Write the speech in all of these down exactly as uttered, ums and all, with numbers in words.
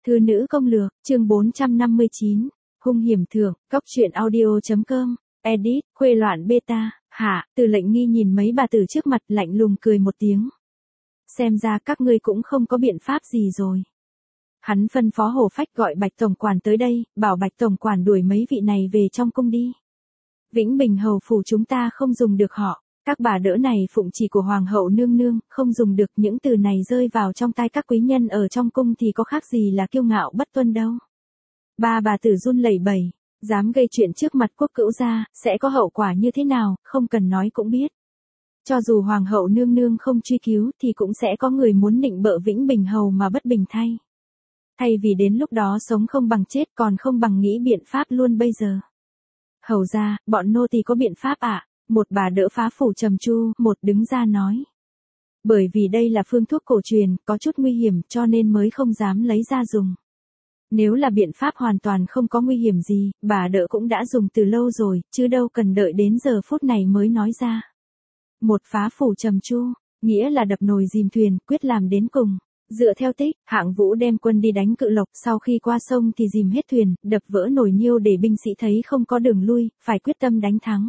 Thư nữ công lược, chương bốn trăm năm mươi chín, hung hiểm thưởng, cóc truyện audio.com, edit, khuê loạn beta, hạ, Từ Lệnh Nghi nhìn mấy bà tử trước mặt lạnh lùng cười một tiếng. Xem ra các ngươi cũng không có biện pháp gì rồi. Hắn phân phó Hồ Phách gọi Bạch Tổng Quản tới đây, bảo Bạch Tổng Quản đuổi mấy vị này về trong cung đi. Vĩnh Bình hầu phủ chúng ta không dùng được họ. Các bà đỡ này phụng chỉ của Hoàng hậu nương nương, không dùng được, những từ này rơi vào trong tai các quý nhân ở trong cung thì có khác gì là kiêu ngạo bất tuân đâu. Ba bà tử run lẩy bẩy, dám gây chuyện trước mặt quốc cữu gia, sẽ có hậu quả như thế nào, không cần nói cũng biết. Cho dù Hoàng hậu nương nương không truy cứu thì cũng sẽ có người muốn nịnh bợ Vĩnh Bình hầu mà bất bình thay. Thay vì đến lúc đó sống không bằng chết còn không bằng nghĩ biện pháp luôn bây giờ. Hầu gia, bọn nô tỳ có biện pháp ạ. À? Một bà đỡ phá phủ trầm chu, một đứng ra nói. Bởi vì đây là phương thuốc cổ truyền, có chút nguy hiểm cho nên mới không dám lấy ra dùng. Nếu là biện pháp hoàn toàn không có nguy hiểm gì, bà đỡ cũng đã dùng từ lâu rồi, chứ đâu cần đợi đến giờ phút này mới nói ra. Một phá phủ trầm chu, nghĩa là đập nồi dìm thuyền, quyết làm đến cùng. Dựa theo tích, Hạng Vũ đem quân đi đánh Cự Lộc, sau khi qua sông thì dìm hết thuyền, đập vỡ nồi niêu để binh sĩ thấy không có đường lui, phải quyết tâm đánh thắng.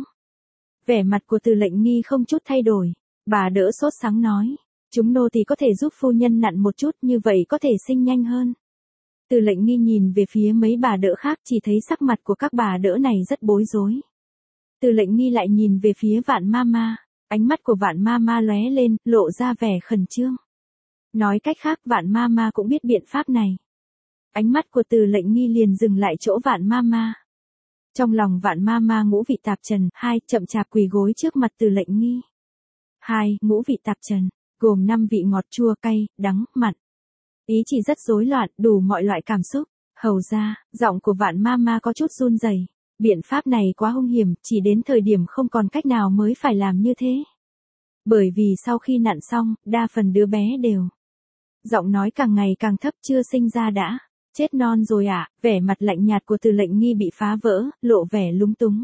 Vẻ mặt của Từ Lệnh Nghi không chút thay đổi, bà đỡ sốt sắng nói, chúng nô thì có thể giúp phu nhân nặn một chút, như vậy có thể sinh nhanh hơn. Từ Lệnh Nghi nhìn về phía mấy bà đỡ khác, chỉ thấy sắc mặt của các bà đỡ này rất bối rối. Từ Lệnh Nghi lại nhìn về phía Vạn Mama, ánh mắt của Vạn Mama lóe lên, lộ ra vẻ khẩn trương. Nói cách khác Vạn Mama cũng biết biện pháp này. Ánh mắt của Từ Lệnh Nghi liền dừng lại chỗ Vạn Mama. Trong lòng Vạn Mama ngũ vị tạp trần, hai, chậm chạp quỳ gối trước mặt Từ Lệnh Nghi. Hai, ngũ vị tạp trần, gồm năm vị ngọt chua cay, đắng, mặn. Ý chỉ rất rối loạn, đủ mọi loại cảm xúc. Hầu ra, giọng của Vạn Mama có chút run rẩy. Biện pháp này quá hung hiểm, chỉ đến thời điểm không còn cách nào mới phải làm như thế. Bởi vì sau khi nặn xong, đa phần đứa bé đều. Giọng nói càng ngày càng thấp, chưa sinh ra đã. Chết non rồi ạ, à? Vẻ mặt lạnh nhạt của Từ Lệnh Nghi bị phá vỡ, lộ vẻ lúng túng.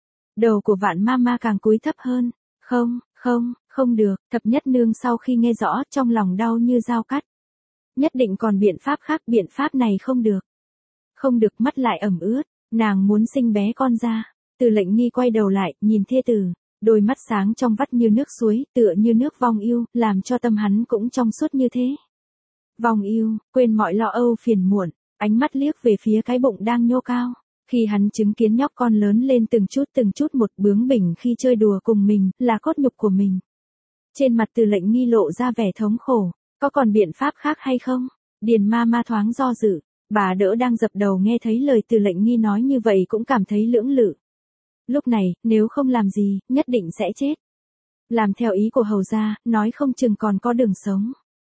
Đầu của Vạn Mama càng cúi thấp hơn. Không, không, không được, thập nhất nương sau khi nghe rõ, trong lòng đau như dao cắt. Nhất định còn biện pháp khác, biện pháp này không được. Không được, mắt lại ẩm ướt, nàng muốn sinh bé con ra. Từ Lệnh Nghi quay đầu lại, nhìn thê tử, đôi mắt sáng trong vắt như nước suối, tựa như nước vong yêu, làm cho tâm hắn cũng trong suốt như thế. Vong yêu, quên mọi lo âu phiền muộn, ánh mắt liếc về phía cái bụng đang nhô cao. Khi hắn chứng kiến nhóc con lớn lên từng chút từng chút một, bướng bỉnh khi chơi đùa cùng mình, là cốt nhục của mình. Trên mặt Từ Lệnh Nghi lộ ra vẻ thống khổ, có còn biện pháp khác hay không? Điền Mama thoáng do dự, bà đỡ đang dập đầu nghe thấy lời Từ Lệnh Nghi nói như vậy cũng cảm thấy lưỡng lự. Lúc này, nếu không làm gì, nhất định sẽ chết. Làm theo ý của hầu gia, nói không chừng còn có đường sống.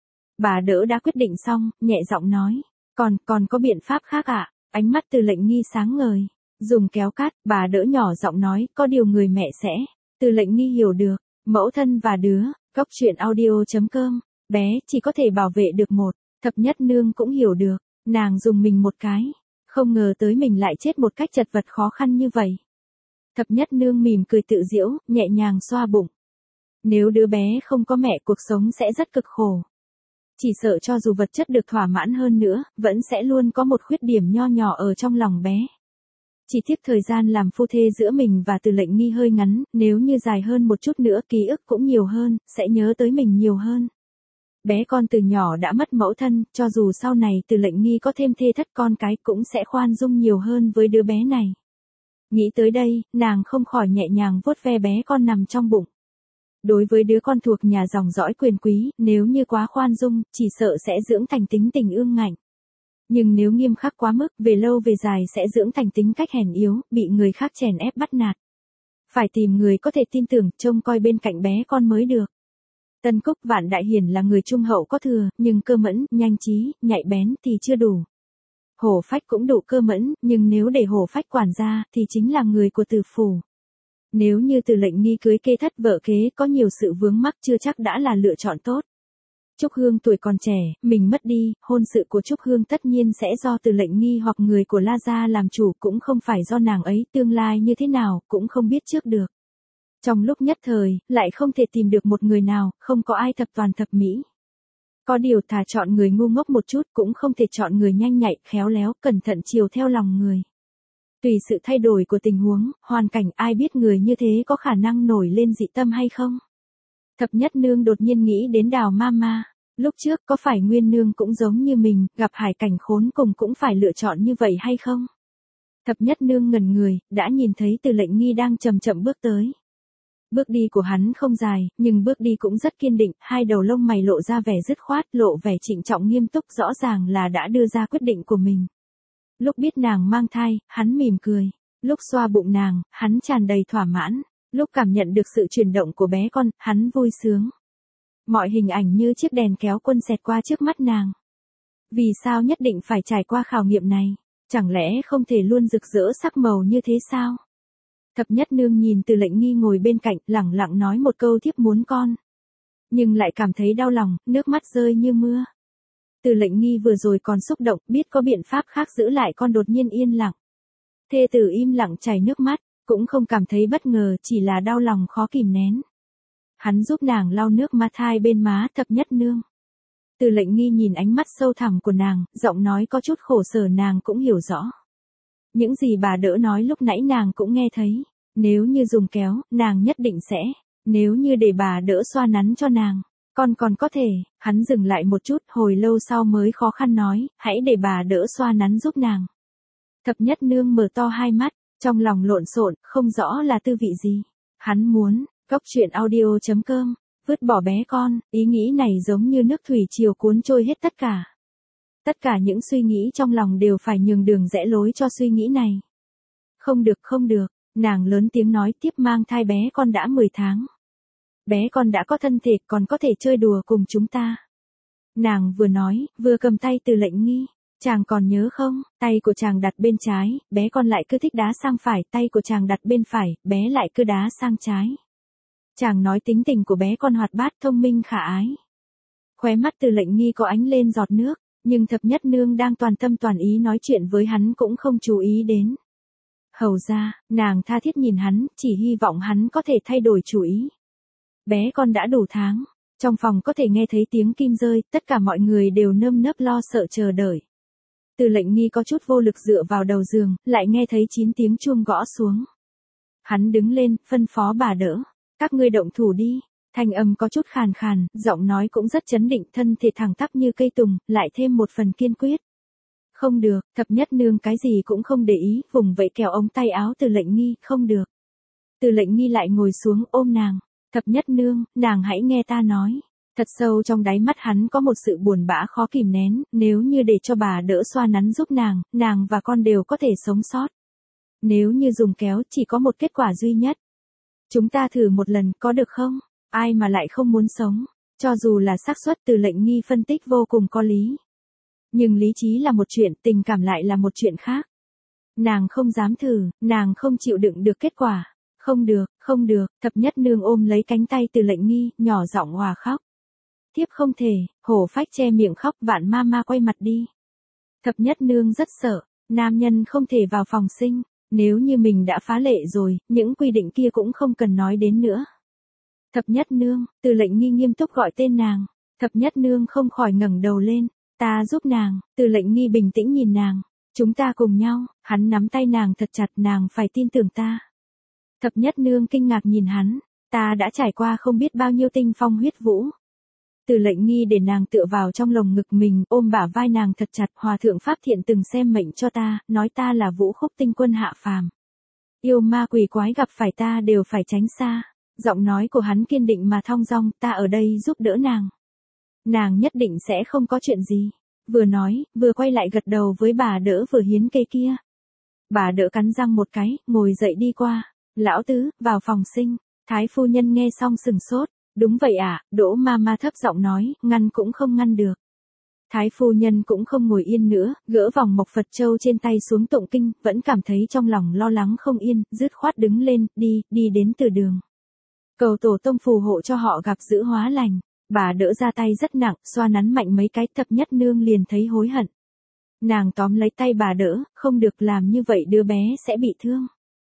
Bà đỡ đã quyết định xong, nhẹ giọng nói, còn, còn có biện pháp khác ạ? À? Ánh mắt Từ Lệnh Nghi sáng ngời, dùng kéo cát, bà đỡ nhỏ giọng nói, có điều người mẹ sẽ. Từ Lệnh Nghi hiểu được, mẫu thân và đứa, cóc truyện audio.com, bé chỉ có thể bảo vệ được một, thập nhất nương cũng hiểu được, nàng dùng mình một cái, không ngờ tới mình lại chết một cách chật vật khó khăn như vậy. Thập nhất nương mỉm cười tự giễu, nhẹ nhàng xoa bụng. Nếu đứa bé không có mẹ cuộc sống sẽ rất cực khổ. Chỉ sợ cho dù vật chất được thỏa mãn hơn nữa, vẫn sẽ luôn có một khuyết điểm nho nhỏ ở trong lòng bé. Chỉ tiếc thời gian làm phu thê giữa mình và Từ Lệnh Nghi hơi ngắn, nếu như dài hơn một chút nữa ký ức cũng nhiều hơn, sẽ nhớ tới mình nhiều hơn. Bé con từ nhỏ đã mất mẫu thân, cho dù sau này Từ Lệnh Nghi có thêm thê thất con cái cũng sẽ khoan dung nhiều hơn với đứa bé này. Nghĩ tới đây, nàng không khỏi nhẹ nhàng vuốt ve bé con nằm trong bụng. Đối với đứa con thuộc nhà dòng dõi quyền quý, nếu như quá khoan dung, chỉ sợ sẽ dưỡng thành tính tình ương ngạnh. Nhưng nếu nghiêm khắc quá mức, về lâu về dài sẽ dưỡng thành tính cách hèn yếu, bị người khác chèn ép bắt nạt. Phải tìm người có thể tin tưởng, trông coi bên cạnh bé con mới được. Tân Cúc Vạn Đại Hiển là người trung hậu có thừa, nhưng cơ mẫn, nhanh trí, nhạy bén thì chưa đủ. Hổ Phách cũng đủ cơ mẫn, nhưng nếu để Hổ Phách quản gia, thì chính là người của Từ phủ. Nếu như Từ Lệnh Nghi cưới kê thất vợ kế có nhiều sự vướng mắc chưa chắc đã là lựa chọn tốt. Trúc Hương tuổi còn trẻ, mình mất đi, hôn sự của Trúc Hương tất nhiên sẽ do Từ Lệnh Nghi hoặc người của La Gia làm chủ, cũng không phải do nàng ấy, tương lai như thế nào, cũng không biết trước được. Trong lúc nhất thời, lại không thể tìm được một người nào, không có ai thập toàn thập mỹ. Có điều thà chọn người ngu ngốc một chút cũng không thể chọn người nhanh nhạy, khéo léo, cẩn thận chiều theo lòng người. Tùy sự thay đổi của tình huống, hoàn cảnh, ai biết người như thế có khả năng nổi lên dị tâm hay không? Thập nhất nương đột nhiên nghĩ đến Đào Mama. Lúc trước có phải Nguyên nương cũng giống như mình, gặp hải cảnh khốn cùng cũng phải lựa chọn như vậy hay không? Thập nhất nương ngẩn người, đã nhìn thấy Từ Lệnh Nghi đang chậm chậm bước tới. Bước đi của hắn không dài, nhưng bước đi cũng rất kiên định, hai đầu lông mày lộ ra vẻ dứt khoát, lộ vẻ trịnh trọng nghiêm túc, rõ ràng là đã đưa ra quyết định của mình. Lúc biết nàng mang thai, hắn mỉm cười. Lúc xoa bụng nàng, hắn tràn đầy thỏa mãn. Lúc cảm nhận được sự chuyển động của bé con, hắn vui sướng. Mọi hình ảnh như chiếc đèn kéo quân xẹt qua trước mắt nàng. Vì sao nhất định phải trải qua khảo nghiệm này? Chẳng lẽ không thể luôn rực rỡ sắc màu như thế sao? Thập nhất nương nhìn Từ Lệnh Nghi ngồi bên cạnh, lẳng lặng nói một câu thiếp muốn con. Nhưng lại cảm thấy đau lòng, nước mắt rơi như mưa. Từ Lệnh Nghi vừa rồi còn xúc động, biết có biện pháp khác giữ lại con đột nhiên yên lặng. Thê tử im lặng chảy nước mắt, cũng không cảm thấy bất ngờ, chỉ là đau lòng khó kìm nén. Hắn giúp nàng lau nước mắt hai bên má. Thập nhất nương. Từ Lệnh Nghi nhìn ánh mắt sâu thẳm của nàng, giọng nói có chút khổ sở nàng cũng hiểu rõ. Những gì bà đỡ nói lúc nãy nàng cũng nghe thấy. Nếu như dùng kéo, nàng nhất định sẽ. Nếu như để bà đỡ xoa nắn cho nàng, con còn có thể. Hắn dừng lại một chút, hồi lâu sau mới khó khăn nói, hãy để bà đỡ xoa nắn giúp nàng. Thập nhất nương mở to hai mắt, trong lòng lộn xộn, không rõ là tư vị gì. Hắn muốn, Cốc truyện audio chấm com, vứt bỏ bé con, ý nghĩ này giống như nước thủy triều cuốn trôi hết tất cả. Tất cả những suy nghĩ trong lòng đều phải nhường đường rẽ lối cho suy nghĩ này. Không được không được, nàng lớn tiếng nói tiếp, mang thai bé con đã mười tháng. Bé con đã có thân thể, còn có thể chơi đùa cùng chúng ta. Nàng vừa nói, vừa cầm tay Từ Lệnh Nghi. Chàng còn nhớ không, tay của chàng đặt bên trái, bé con lại cứ thích đá sang phải, tay của chàng đặt bên phải, bé lại cứ đá sang trái. Chàng nói tính tình của bé con hoạt bát, thông minh khả ái. Khóe mắt Từ Lệnh Nghi có ánh lên giọt nước, nhưng thập nhất nương đang toàn tâm toàn ý nói chuyện với hắn cũng không chú ý đến. Hầu ra, nàng tha thiết nhìn hắn, chỉ hy vọng hắn có thể thay đổi chủ ý. Bé con đã đủ tháng, trong phòng có thể nghe thấy tiếng kim rơi, tất cả mọi người đều nơm nớp lo sợ chờ đợi. Từ Lệnh Nghi có chút vô lực dựa vào đầu giường, lại nghe thấy chín tiếng chuông gõ xuống. Hắn đứng lên, phân phó bà đỡ. Các ngươi động thủ đi. Thanh âm có chút khàn khàn, giọng nói cũng rất chấn định, thân thể thẳng tắp như cây tùng, lại thêm một phần kiên quyết. Không được, thập nhất nương cái gì cũng không để ý, vùng vẫy kéo ống tay áo Từ Lệnh Nghi, không được. Từ Lệnh Nghi lại ngồi xuống ôm nàng. Thập nhất nương, nàng hãy nghe ta nói. Thật sâu trong đáy mắt hắn có một sự buồn bã khó kìm nén, nếu như để cho bà đỡ xoa nắn giúp nàng, nàng và con đều có thể sống sót. Nếu như dùng kéo, chỉ có một kết quả duy nhất. Chúng ta thử một lần, có được không? Ai mà lại không muốn sống, cho dù là xác suất. Từ Lệnh Nghi phân tích vô cùng có lý. Nhưng lý trí là một chuyện, tình cảm lại là một chuyện khác. Nàng không dám thử, nàng không chịu đựng được kết quả. Không được, không được, thập nhất nương ôm lấy cánh tay Từ Lệnh Nghi, nhỏ giọng hòa khóc. Thiếp không thể, hổ phách che miệng khóc. Vạn Mama quay mặt đi. Thập nhất nương rất sợ, nam nhân không thể vào phòng sinh. Nếu như mình đã phá lệ rồi, những quy định kia cũng không cần nói đến nữa. Thập nhất nương, Từ Lệnh Nghi nghiêm túc gọi tên nàng. Thập nhất nương không khỏi ngẩng đầu lên. Ta giúp nàng. Từ Lệnh Nghi bình tĩnh nhìn nàng. Chúng ta cùng nhau. Hắn nắm tay nàng thật chặt, nàng phải tin tưởng ta. Thập nhất nương kinh ngạc nhìn hắn. Ta đã trải qua không biết bao nhiêu tinh phong huyết vũ. Từ Lệnh Nghi để nàng tựa vào trong lồng ngực mình, ôm bả vai nàng thật chặt. Hòa thượng Pháp Thiện từng xem mệnh cho ta, nói ta là Vũ Khúc tinh quân hạ phàm. Yêu ma quỷ quái gặp phải ta đều phải tránh xa. Giọng nói của hắn kiên định mà thong dong, ta ở đây giúp đỡ nàng. Nàng nhất định sẽ không có chuyện gì. Vừa nói, vừa quay lại gật đầu với bà đỡ vừa hiến cây kia. Bà đỡ cắn răng một cái, ngồi dậy đi qua. Lão tứ, vào phòng sinh. Thái phu nhân nghe xong sừng sốt. Đúng vậy ạ, à, Đỗ Mama thấp giọng nói, ngăn cũng không ngăn được. Thái phu nhân cũng không ngồi yên nữa, gỡ vòng mộc Phật châu trên tay xuống tụng kinh, vẫn cảm thấy trong lòng lo lắng không yên, dứt khoát đứng lên, đi, đi đến từ đường. Cầu tổ tông phù hộ cho họ gặp dữ hóa lành. Bà đỡ ra tay rất nặng, xoa nắn mạnh mấy cái, thập nhất nương liền thấy hối hận. Nàng tóm lấy tay bà đỡ, không được làm như vậy đứa bé sẽ bị thương.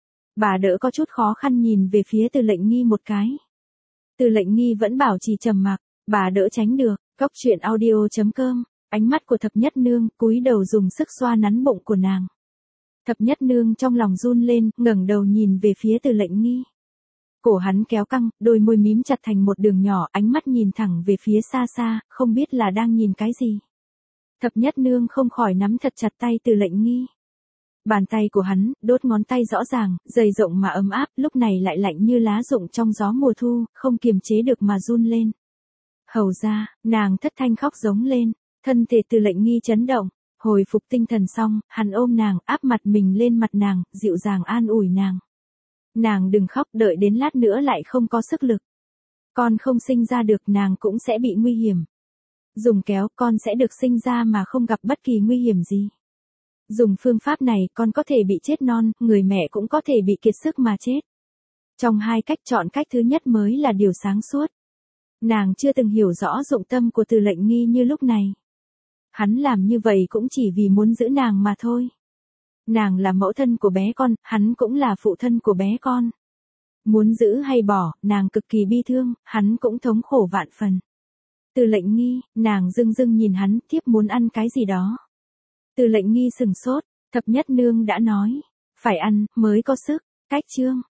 Bà đỡ có chút khó khăn nhìn về phía Từ Lệnh Nghi một cái. Từ Lệnh Nghi vẫn bảo trì trầm mặc, bà đỡ tránh được, Cóc truyện audio chấm com, ánh mắt của thập nhất nương cúi đầu dùng sức xoa nắn bụng của nàng. Thập nhất nương trong lòng run lên, ngẩng đầu nhìn về phía Từ Lệnh Nghi. Cổ hắn kéo căng, đôi môi mím chặt thành một đường nhỏ, ánh mắt nhìn thẳng về phía xa xa, không biết là đang nhìn cái gì. Thập nhất nương không khỏi nắm thật chặt tay Từ Lệnh Nghi. Bàn tay của hắn, đốt ngón tay rõ ràng, dày rộng mà ấm áp, lúc này lại lạnh như lá rụng trong gió mùa thu, không kiềm chế được mà run lên. Hầu ra, nàng thất thanh khóc giống lên, thân thể Từ Lệnh Nghi chấn động, hồi phục tinh thần xong, hắn ôm nàng, áp mặt mình lên mặt nàng, dịu dàng an ủi nàng. Nàng đừng khóc, đợi đến lát nữa lại không có sức lực. Con không sinh ra được, nàng cũng sẽ bị nguy hiểm. Dùng kéo, con sẽ được sinh ra mà không gặp bất kỳ nguy hiểm gì. Dùng phương pháp này, con có thể bị chết non, người mẹ cũng có thể bị kiệt sức mà chết. Trong hai cách chọn cách thứ nhất mới là điều sáng suốt. Nàng chưa từng hiểu rõ dụng tâm của Từ Lệnh Nghi như lúc này. Hắn làm như vậy cũng chỉ vì muốn giữ nàng mà thôi. Nàng là mẫu thân của bé con, hắn cũng là phụ thân của bé con. Muốn giữ hay bỏ, nàng cực kỳ bi thương, hắn cũng thống khổ vạn phần. Từ Lệnh Nghi, nàng dưng dưng nhìn hắn, tiếp muốn ăn cái gì đó. Từ Lệnh Nghi sừng sốt, thập nhất nương đã nói, phải ăn, mới có sức, cách chương.